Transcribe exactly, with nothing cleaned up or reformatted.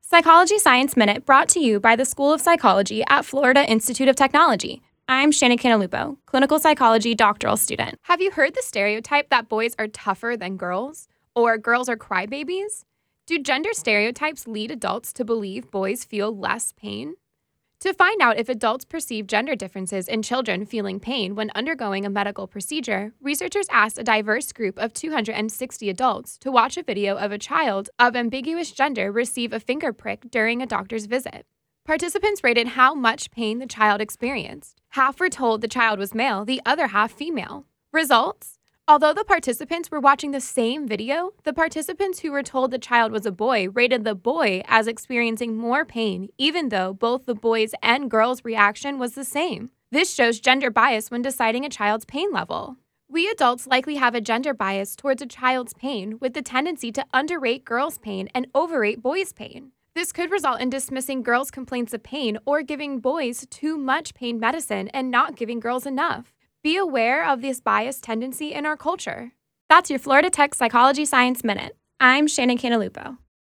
Psychology Science Minute brought to you by the School of Psychology at Florida Institute of Technology. I'm Shannon Canalupo, clinical psychology doctoral student. Have you heard the stereotype that boys are tougher than girls? Or girls are crybabies? Do gender stereotypes lead adults to believe boys feel less pain? To find out if adults perceive gender differences in children feeling pain when undergoing a medical procedure, researchers asked a diverse group of two hundred sixty adults to watch a video of a child of ambiguous gender receive a finger prick during a doctor's visit. Participants rated how much pain the child experienced. Half were told the child was male, the other half female. Results? Although the participants were watching the same video, the participants who were told the child was a boy rated the boy as experiencing more pain, even though both the boys' and girls' reaction was the same. This shows gender bias when deciding a child's pain level. We adults likely have a gender bias towards a child's pain with the tendency to underrate girls' pain and overrate boys' pain. This could result in dismissing girls' complaints of pain or giving boys too much pain medicine and not giving girls enough. Be aware of this biased tendency in our culture. That's your Florida Tech Psychology Science Minute. I'm Shannon Canalupo.